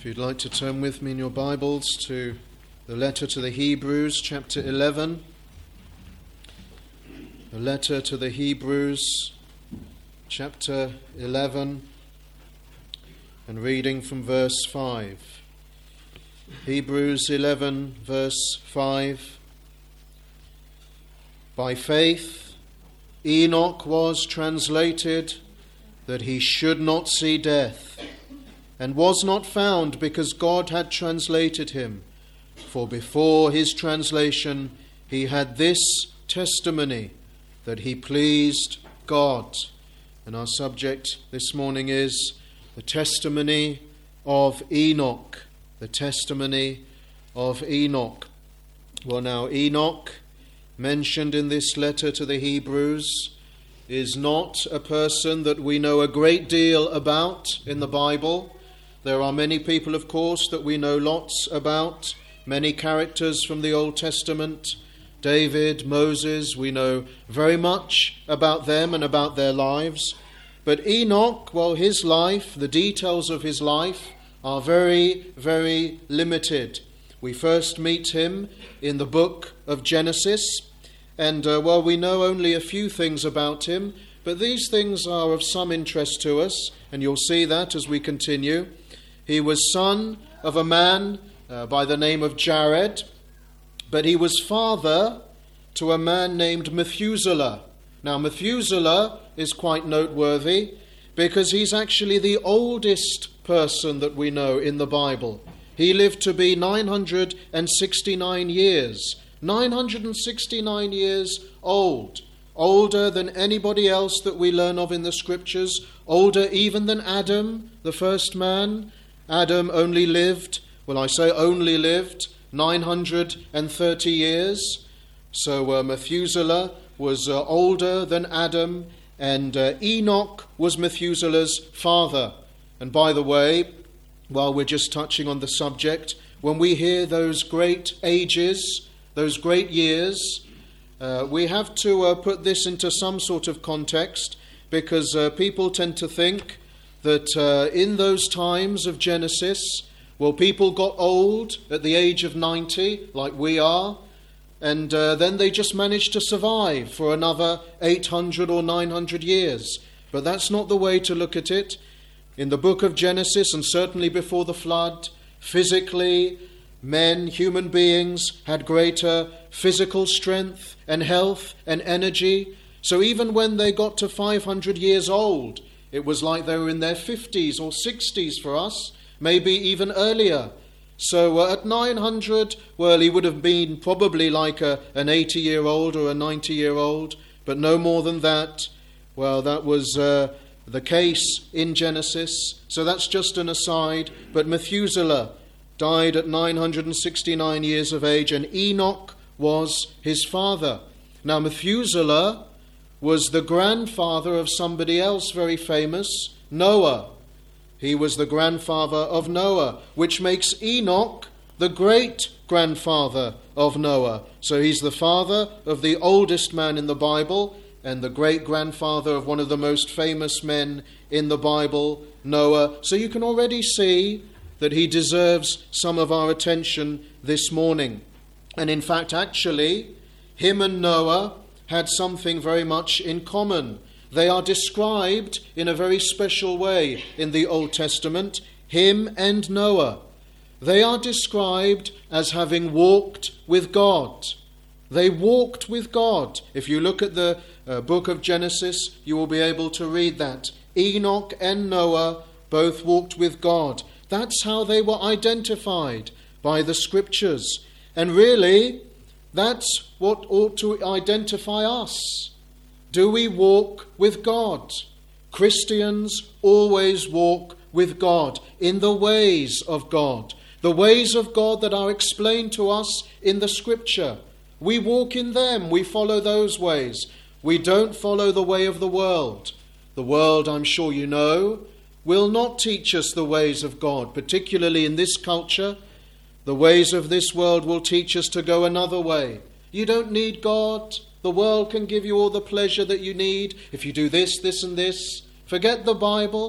you'd like to turn with me in your Bibles to the letter to the Hebrews, chapter 11. The letter to the Hebrews, chapter 11, and reading from verse 5. Hebrews 11, verse 5. By faith, Enoch was translated that he should not see death, and was not found because God had translated him. For before his translation he had this testimony, that he pleased God. And our subject this morning is the testimony of Enoch. The testimony of Enoch. Well, now, Enoch, mentioned in this letter to the Hebrews, is not a person that we know a great deal about in the Bible. There are many people, of course, that we know lots about, many characters from the Old Testament. David, Moses, we know very much about them and about their lives. But Enoch, well, his life, the details of his life are very, very limited. We first meet him in the book of Genesis, and we know only a few things about him, but these things are of some interest to us, and you'll see that as we continue. He was son of a man by the name of Jared, but he was father to a man named Methuselah. Now, Methuselah is quite noteworthy because he's actually the oldest person that we know in the Bible. He lived to be 969 years. 969 years old. Older than anybody else that we learn of in the Scriptures. Older even than Adam, the first man. Adam only lived, 930 years. So Methuselah was older than Adam, and Enoch was Methuselah's father. And by the way, while we're just touching on the subject, when we hear those great ages, those great years, we have to put this into some sort of context, because people tend to think that in those times of Genesis, well, people got old at the age of 90, like we are, and then they just managed to survive for another 800 or 900 years. But that's not the way to look at it. In the book of Genesis, and certainly before the flood, physically, men, human beings, had greater physical strength and health and energy. So even when they got to 500 years old, it was like they were in their 50s or 60s for us, maybe even earlier. So at 900, well, he would have been probably like an 80-year-old or a 90-year-old, but no more than that. Well, that was the case in Genesis. So that's just an aside. But Methuselah died at 969 years of age, and Enoch was his father. Now, Methuselah was the grandfather of somebody else very famous, Noah. He was the grandfather of Noah, which makes Enoch the great-grandfather of Noah. So he's the father of the oldest man in the Bible and the great-grandfather of one of the most famous men in the Bible, Noah. So you can already see that he deserves some of our attention this morning. And in fact, actually, him and Noah had something very much in common. They are described in a very special way in the Old Testament, him and Noah. They are described as having walked with God. They walked with God. If you look at the book of Genesis, you will be able to read that. Enoch and Noah both walked with God. That's how they were identified by the Scriptures. And really, that's what ought to identify us. Do we walk with God? Christians always walk with God, in the ways of God. The ways of God that are explained to us in the Scripture. We walk in them, we follow those ways. We don't follow the way of the world. The world, I'm sure you know, will not teach us the ways of God, particularly in this culture. The ways of this world will teach us to go another way. You don't need God. The world can give you all the pleasure that you need if you do this, this and this. Forget the Bible.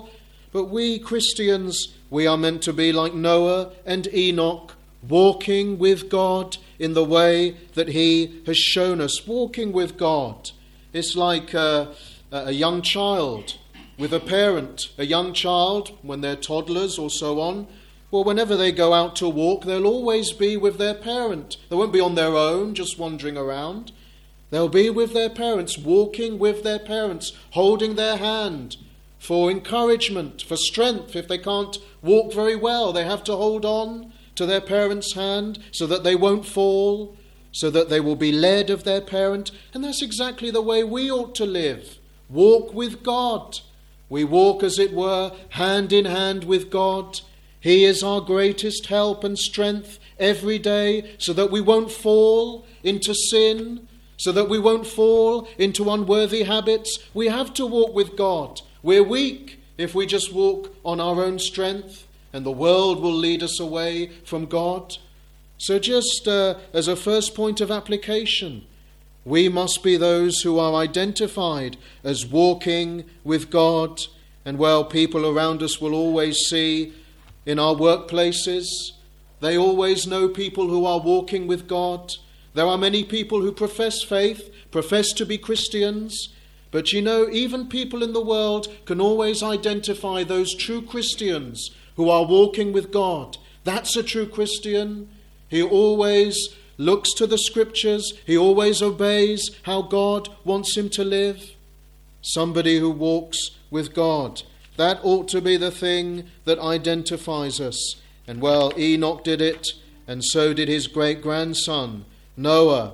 But we Christians, we are meant to be like Noah and Enoch, walking with God in the way that he has shown us. Walking with God. It's like a young child with a parent. A young child, when they're toddlers or so on, well, whenever they go out to walk, they'll always be with their parent. They won't be on their own, just wandering around. They'll be with their parents, walking with their parents, holding their hand for encouragement, for strength. If they can't walk very well, they have to hold on to their parents' hand so that they won't fall, so that they will be led of their parent. And that's exactly the way we ought to live. Walk with God. We walk, as it were, hand in hand with God. He is our greatest help and strength every day, so that we won't fall into sin, so that we won't fall into unworthy habits. We have to walk with God. We're weak if we just walk on our own strength, and the world will lead us away from God. So just as a first point of application, we must be those who are identified as walking with God. And well, people around us will always see in our workplaces, they always know people who are walking with God. There are many people who profess faith, profess to be Christians, but you know, even people in the world can always identify those true Christians who are walking with God. That's a true Christian. He always looks to the Scriptures. He always obeys how God wants him to live. Somebody who walks with God. That ought to be the thing that identifies us. And well, Enoch did it, and so did his great-grandson, Noah,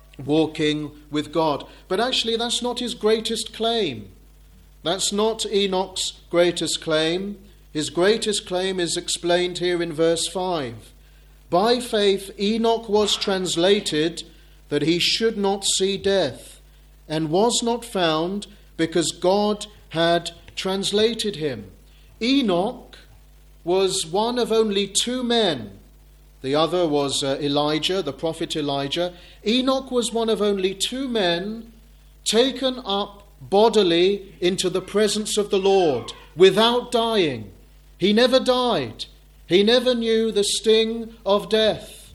walking with God. But actually, that's not his greatest claim. That's not Enoch's greatest claim. His greatest claim is explained here in verse 5. By faith Enoch was translated that he should not see death, and was not found because God had translated him. Enoch was one of only two men. The other was Elijah, the prophet Elijah. Enoch was one of only two men taken up bodily into the presence of the Lord without dying. He never died. He never knew the sting of death.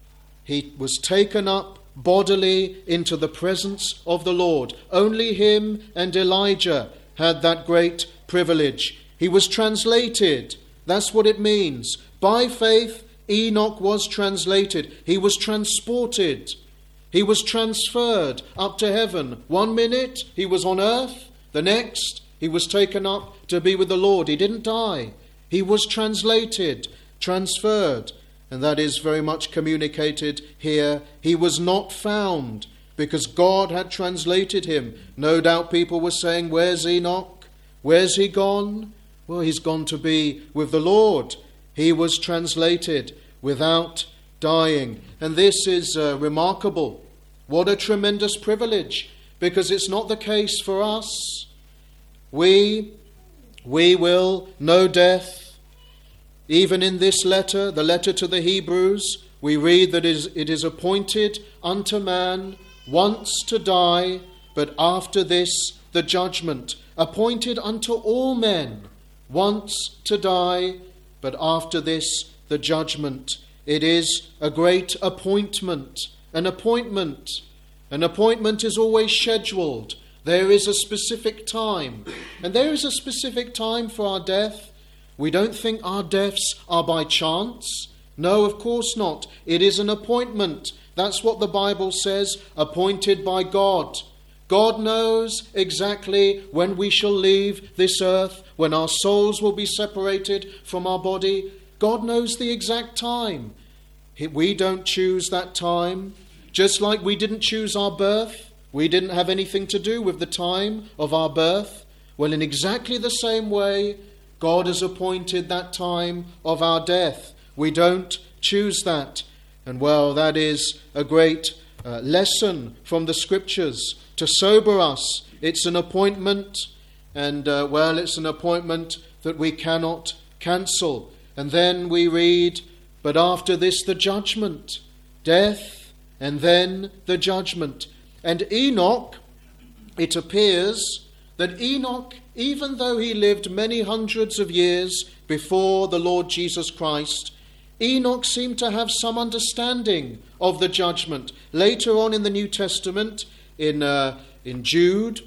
He was taken up bodily into the presence of the Lord. Only him and Elijah had that great privilege. He was translated. That's what it means. By faith, Enoch was translated. He was transported. He was transferred up to heaven. 1 minute he was on earth. The next he was taken up to be with the Lord. He didn't die. He was translated, transferred. And that is very much communicated here. He was not found because God had translated him. No doubt people were saying, where's Enoch? Where's he gone? Well, he's gone to be with the Lord. He was translated without dying. And this is remarkable. What a tremendous privilege, because it's not the case for us. We will know death. Even in this letter, the letter to the Hebrews, we read that it is appointed unto man once to die, but after this the judgment. Appointed unto all men once to die, but after this the judgment. It is a great appointment. An appointment. An appointment is always scheduled. There is a specific time. And there is a specific time for our death. We don't think our deaths are by chance. No, of course not. It is an appointment. That's what the Bible says, appointed by God. God knows exactly when we shall leave this earth, when our souls will be separated from our body. God knows the exact time. We don't choose that time. Just like we didn't choose our birth. We didn't have anything to do with the time of our birth. Well, in exactly the same way, God has appointed that time of our death. We don't choose that. And well, that is a great lesson from the Scriptures to sober us. It's an appointment, and well, it's an appointment that we cannot cancel. And then we read, but after this the judgment, death, and then the judgment. And Enoch, it appears that Enoch even though he lived many hundreds of years before the Lord Jesus Christ, Enoch seemed to have some understanding of the judgment. Later on in the New Testament, in Jude,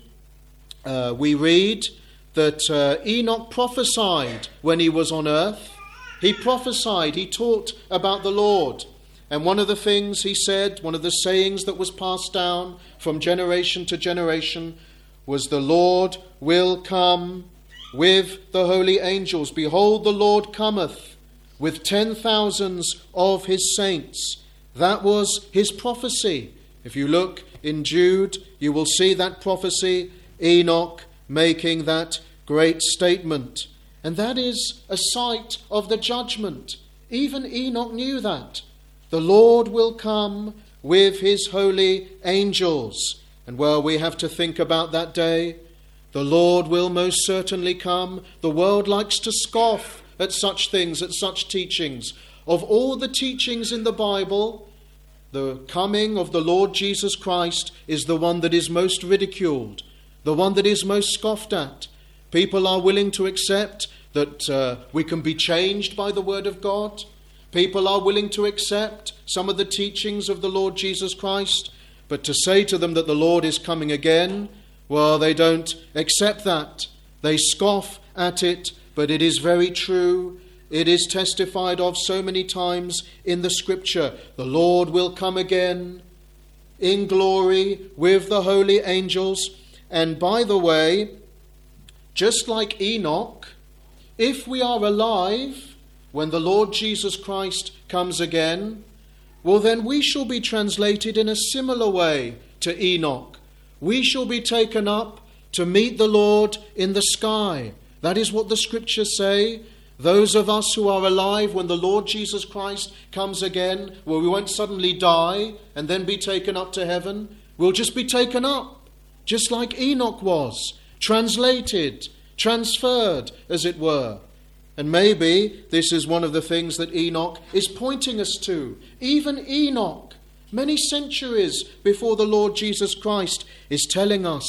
we read that Enoch prophesied when he was on earth. He prophesied, he taught about the Lord. And one of the things he said, one of the sayings that was passed down from generation to generation was, "The Lord will come with the holy angels. Behold, the Lord cometh with 10,000s of his saints." That was his prophecy. If you look in Jude, you will see that prophecy, Enoch making that great statement. And that is a sight of the judgment. Even Enoch knew that. The Lord will come with his holy angels. And well, we have to think about that day. The Lord will most certainly come. The world likes to scoff at such things, at such teachings. Of all the teachings in the Bible, the coming of the Lord Jesus Christ is the one that is most ridiculed, the one that is most scoffed at. People are willing to accept that we can be changed by the Word of God. People are willing to accept some of the teachings of the Lord Jesus Christ, but to say to them that the Lord is coming again, well, they don't accept that. They scoff at it, but it is very true. It is testified of so many times in the Scripture. The Lord will come again in glory with the holy angels. And by the way, just like Enoch, if we are alive when the Lord Jesus Christ comes again, well, then we shall be translated in a similar way to Enoch. We shall be taken up to meet the Lord in the sky. That is what the Scriptures say. Those of us who are alive when the Lord Jesus Christ comes again, well, we won't suddenly die and then be taken up to heaven. We'll just be taken up, just like Enoch was, translated, transferred, as it were. And maybe this is one of the things that Enoch is pointing us to. Even Enoch, many centuries before the Lord Jesus Christ, is telling us,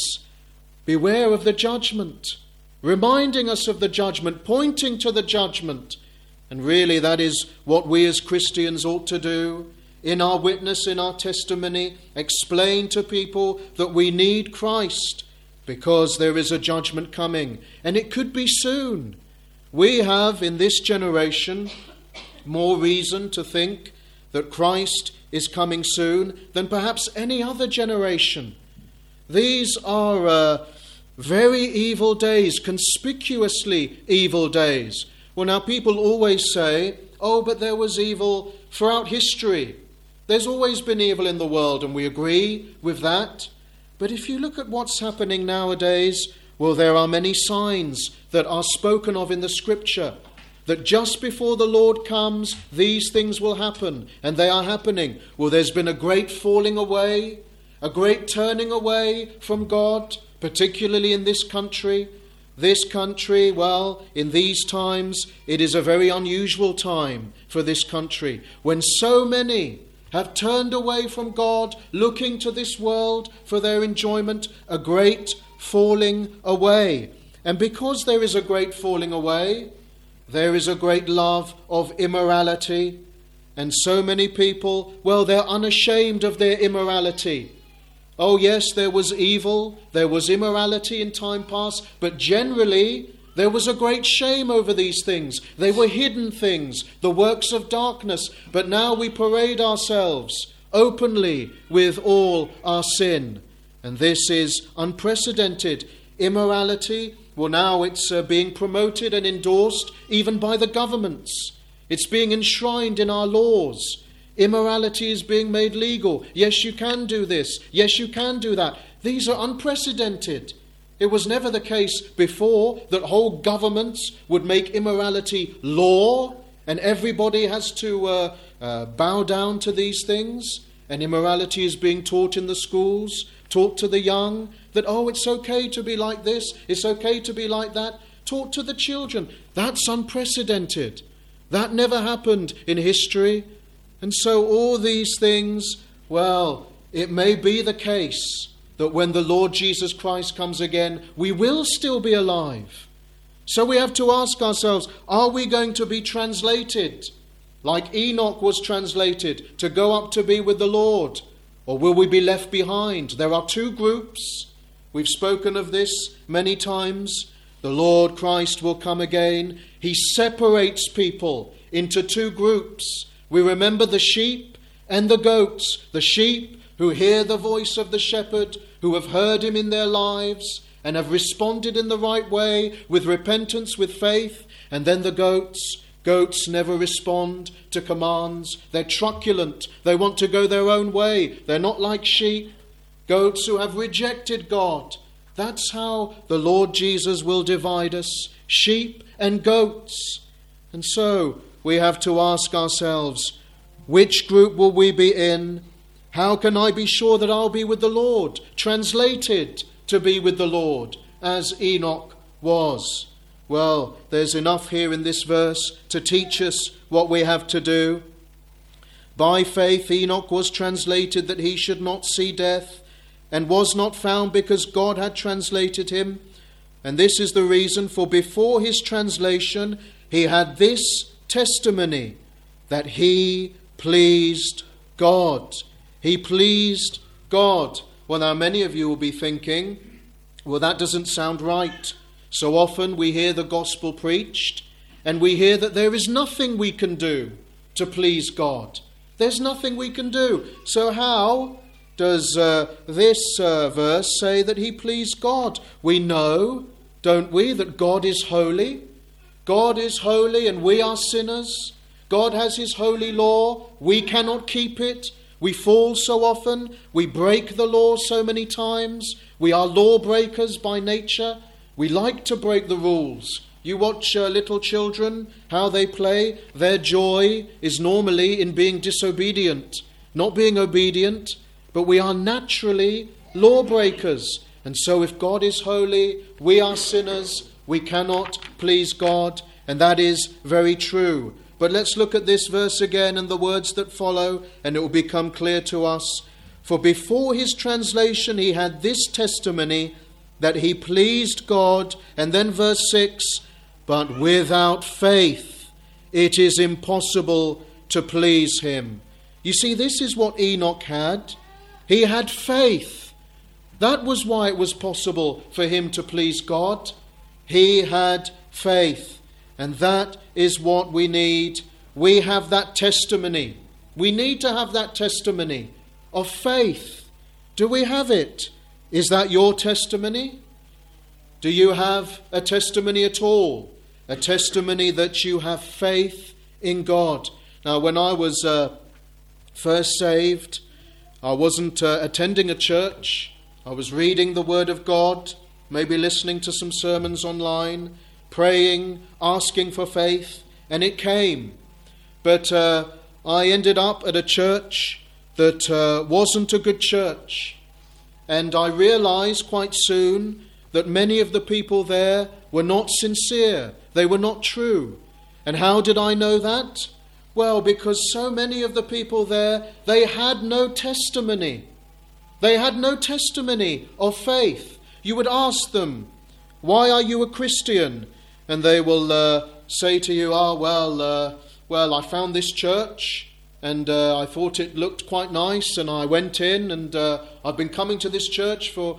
beware of the judgment, reminding us of the judgment, pointing to the judgment. And really that is what we as Christians ought to do. In our witness, in our testimony, explain to people that we need Christ because there is a judgment coming. And it could be soon. We have in this generation more reason to think that Christ is coming soon than perhaps any other generation. These are very evil days, conspicuously evil days. Well, now people always say, oh, but there was evil throughout history. There's always been evil in the world, and we agree with that. But if you look at what's happening nowadays, well, there are many signs that are spoken of in the Scripture, that just before the Lord comes, these things will happen, and they are happening. Well, there's been a great falling away, a great turning away from God, particularly in this country. This country, well, in these times, it is a very unusual time for this country, when so many have turned away from God, looking to this world for their enjoyment, a great falling away. And because there is a great falling away, there is a great love of immorality. And so many people, well, they're unashamed of their immorality. Oh yes, there was evil, there was immorality in time past, but generally there was a great shame over these things. They were hidden things, the works of darkness. But now we parade ourselves openly with all our sin. And this is unprecedented. Immorality, well, now it's being promoted and endorsed even by the governments. It's being enshrined in our laws. Immorality is being made legal. Yes, you can do this. Yes, you can do that. These are unprecedented. It was never the case before that whole governments would make immorality law and everybody has to bow down to these things. And immorality is being taught in the schools, taught to the young, that, oh, it's okay to be like this, it's okay to be like that. Taught to the children. That's unprecedented. That never happened in history. And so all these things, well, it may be the case that when the Lord Jesus Christ comes again, we will still be alive. So we have to ask ourselves, are we going to be translated like Enoch was translated to go up to be with the Lord? Or will we be left behind? There are two groups. We've spoken of this many times. The Lord Christ will come again. He separates people into two groups. We remember the sheep and the goats. The sheep who hear the voice of the shepherd, who have heard him in their lives and have responded in the right way with repentance, with faith. And then the goats. Goats never respond to commands. They're truculent. They want to go their own way. They're not like sheep. Goats who have rejected God. That's how the Lord Jesus will divide us, sheep and goats. And so we have to ask ourselves, which group will we be in? How can I be sure that I'll be with the Lord, translated to be with the Lord, as Enoch was? Well, there's enough here in this verse to teach us what we have to do. By faith Enoch was translated that he should not see death, and was not found because God had translated him. And this is the reason, for before his translation he had this testimony, that he pleased God. He pleased God. Well, now many of you will be thinking, well, that doesn't sound right. So often we hear the gospel preached, and we hear that there is nothing we can do to please God. There's nothing we can do. So how does this verse say that he pleased God? We know, don't we, that God is holy. God is holy and we are sinners. God has his holy law. We cannot keep it. We fall so often. We break the law so many times. We are lawbreakers by nature. We like to break the rules. You watch little children, how they play. Their joy is normally in being disobedient, not being obedient. But we are naturally lawbreakers. And so if God is holy, we are sinners. We cannot please God. And that is very true. But let's look at this verse again and the words that follow, and it will become clear to us. For before his translation he had this testimony, that he pleased God. And then verse 6, but without faith it is impossible to please him. You see, this is what Enoch had. He had faith. That was why it was possible for him to please God. He had faith. And that is what we need. We have that testimony. We need to have that testimony of faith. Do we have it? Is that your testimony? Do you have a testimony at all? A testimony that you have faith in God. Now, when I was first saved, I wasn't attending a church. I was reading the Word of God, maybe listening to some sermons online, praying, asking for faith, and it came. But I ended up at a church that wasn't a good church. And I realized quite soon that many of the people there were not sincere. They were not true. And how did I know that? Well, because so many of the people there, they had no testimony. They had no testimony of faith. You would ask them, why are you a Christian? And they will say to you, well, I found this church and I thought it looked quite nice and I went in and I've been coming to this church for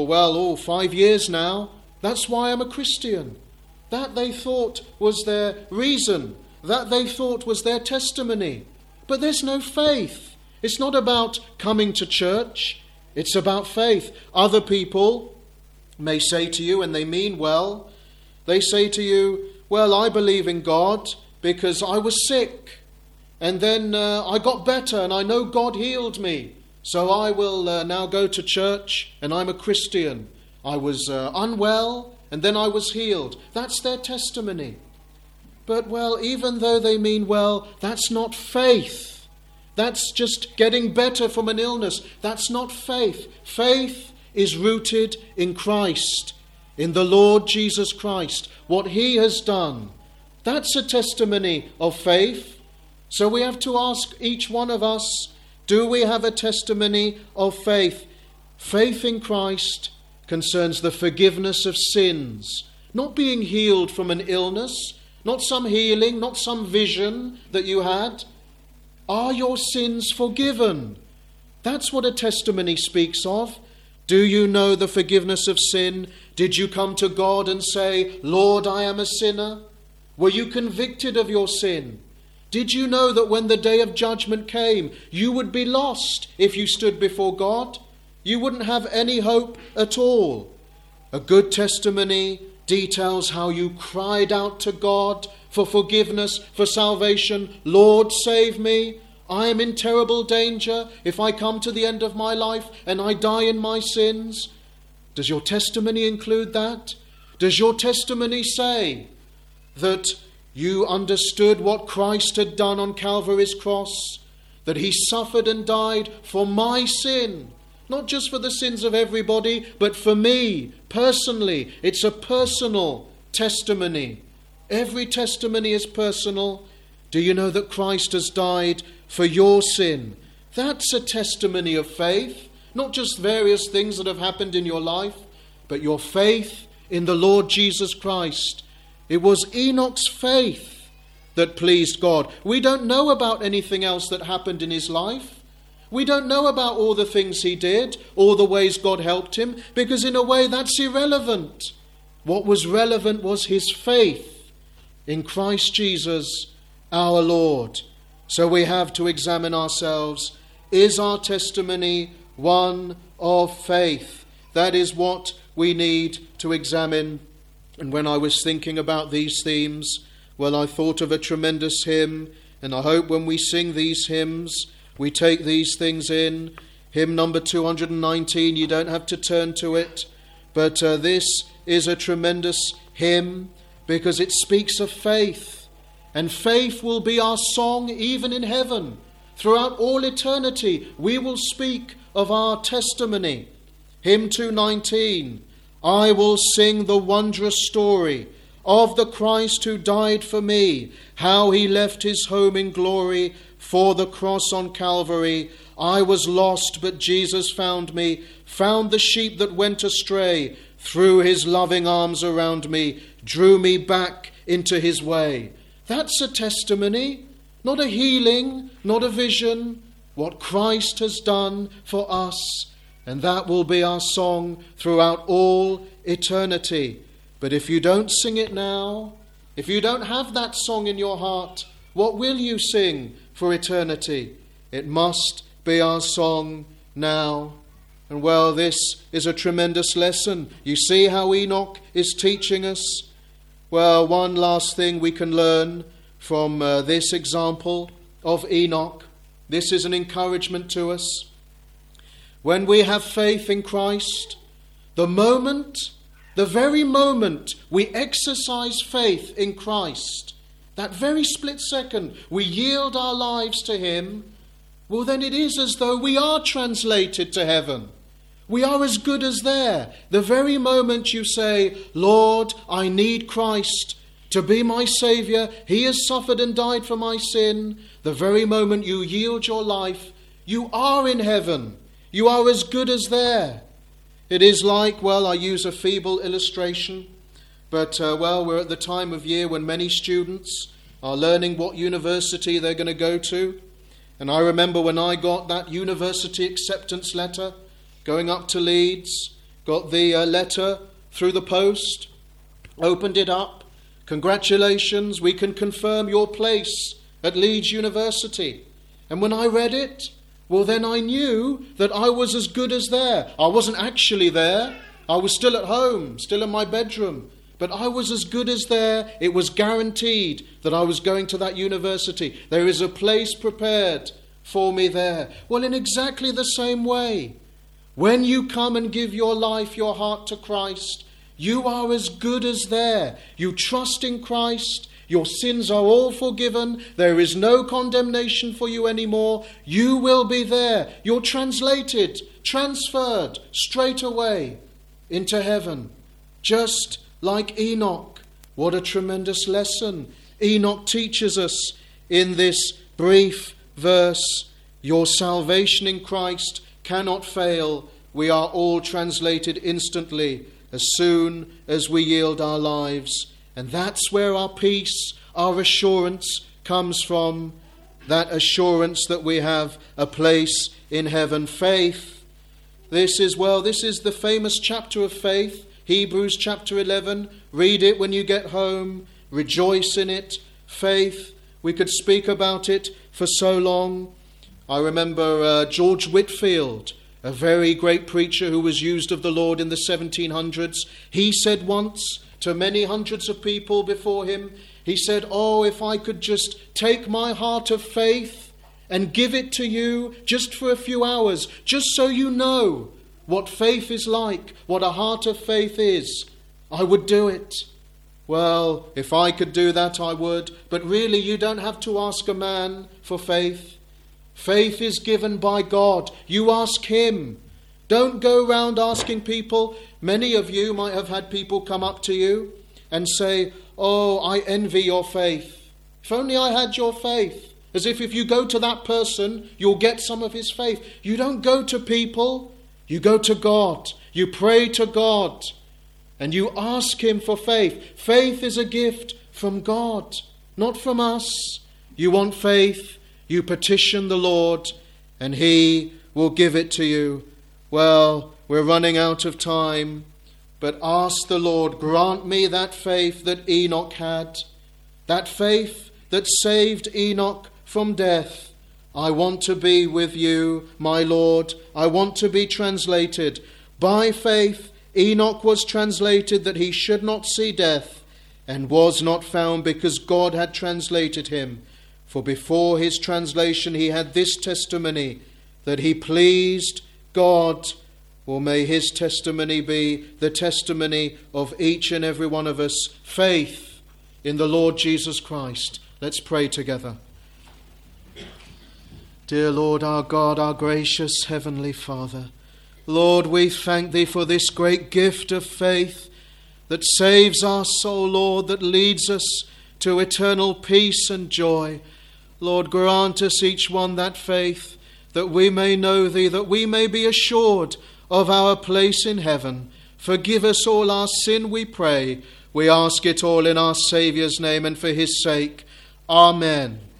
5 years now. That's why I'm a Christian. That they thought was their reason. That they thought was their testimony. But there's no faith. It's not about coming to church. It's about faith. Other people may say to you, and they mean well, they say to you, well, I believe in God because I was sick. And then I got better and I know God healed me. So I will now go to church and I'm a Christian. I was unwell and then I was healed. That's their testimony. But, well, even though they mean well, that's not faith. That's just getting better from an illness. That's not faith. Faith is rooted in Christ, in the Lord Jesus Christ, what he has done. That's a testimony of faith. So we have to ask each one of us, do we have a testimony of faith? Faith in Christ concerns the forgiveness of sins, not being healed from an illness, not some healing, not some vision that you had. Are your sins forgiven? That's what a testimony speaks of. Do you know the forgiveness of sin? Did you come to God and say, Lord, I am a sinner? Were you convicted of your sin? Did you know that when the day of judgment came, you would be lost if you stood before God? You wouldn't have any hope at all. A good testimony details how you cried out to God for forgiveness, for salvation. Lord, save me. I am in terrible danger if I come to the end of my life and I die in my sins. Does your testimony include that? Does your testimony say that you understood what Christ had done on Calvary's cross, that he suffered and died for my sin, not just for the sins of everybody, but for me personally? It's a personal testimony. Every testimony is personal. Do you know that Christ has died for your sin? That's a testimony of faith, not just various things that have happened in your life, but your faith in the Lord Jesus Christ. It was Enoch's faith that pleased God. We don't know about anything else that happened in his life. We don't know about all the things he did, all the ways God helped him, because in a way that's irrelevant. What was relevant was his faith in Christ Jesus, our Lord. So we have to examine ourselves. Is our testimony one of faith? That is what we need to examine. And when I was thinking about these themes, well, I thought of a tremendous hymn, and I hope when we sing these hymns, we take these things in. Hymn number 219, you don't have to turn to it, but this is a tremendous hymn because it speaks of faith. And faith will be our song even in heaven. Throughout all eternity, we will speak of our testimony. Hymn 219, I will sing the wondrous story of the Christ who died for me, how he left his home in glory for the cross on Calvary. I was lost, but Jesus found me, found the sheep that went astray, threw his loving arms around me, drew me back into his way. That's a testimony, not a healing, not a vision, what Christ has done for us. And that will be our song throughout all eternity. But if you don't sing it now, if you don't have that song in your heart, what will you sing for eternity? It must be our song now. And well, this is a tremendous lesson. You see how Enoch is teaching us? Well, one last thing we can learn from this example of Enoch. This is an encouragement to us. When we have faith in Christ, the very moment we exercise faith in Christ, that very split second we yield our lives to him, well, then it is as though we are translated to heaven. We are as good as there. The very moment you say, Lord, I need Christ to be my Saviour. He has suffered and died for my sin. The very moment you yield your life, you are in heaven. You are as good as there. It is like, well, I use a feeble illustration, but we're at the time of year when many students are learning what university they're going to go to. And I remember when I got that university acceptance letter, going up to Leeds, got the letter through the post, opened it up. Congratulations, we can confirm your place at Leeds University. And when I read it, well, then I knew that I was as good as there. I wasn't actually there. I was still at home, still in my bedroom. But I was as good as there. It was guaranteed that I was going to that university. There is a place prepared for me there. Well, in exactly the same way, when you come and give your life, your heart to Christ, you are as good as there. You trust in Christ. Your sins are all forgiven. There is no condemnation for you anymore. You will be there. You're translated, transferred straight away into heaven. Just like Enoch. What a tremendous lesson Enoch teaches us in this brief verse. Your salvation in Christ cannot fail we are all translated instantly as soon as we yield our lives. And that's where our peace, our assurance comes from, that assurance that we have a place in heaven. Faith. This is the famous chapter of faith, Hebrews chapter 11. Read it when you get home. Rejoice in it. Faith. We could speak about it for so long. I remember George Whitefield, a very great preacher who was used of the Lord in the 1700s. He said once to many hundreds of people before him, he said, "Oh, if I could just take my heart of faith and give it to you just for a few hours, just so you know what faith is like, what a heart of faith is, I would do it." Well, if I could do that, I would. But really, you don't have to ask a man for faith. Faith is given by God. You ask Him. Don't go round asking people. Many of you might have had people come up to you and say, "Oh, I envy your faith. If only I had your faith." As if you go to that person, you'll get some of his faith. You don't go to people. You go to God. You pray to God. And you ask Him for faith. Faith is a gift from God, not from us. You want faith, you petition the Lord, and He will give it to you. Well, we're running out of time, but ask the Lord, grant me that faith that Enoch had, that faith that saved Enoch from death. I want to be with you, my Lord. I want to be translated. By faith, Enoch was translated that he should not see death, and was not found because God had translated him. For before his translation he had this testimony, that he pleased God. Or may his testimony be the testimony of each and every one of us. Faith in the Lord Jesus Christ. Let's pray together. Dear Lord, our God, our gracious Heavenly Father, Lord, we thank Thee for this great gift of faith that saves our soul, Lord, that leads us to eternal peace and joy. Lord, grant us each one that faith, that we may know Thee, that we may be assured of our place in heaven. Forgive us all our sin, we pray. We ask it all in our Saviour's name and for His sake. Amen.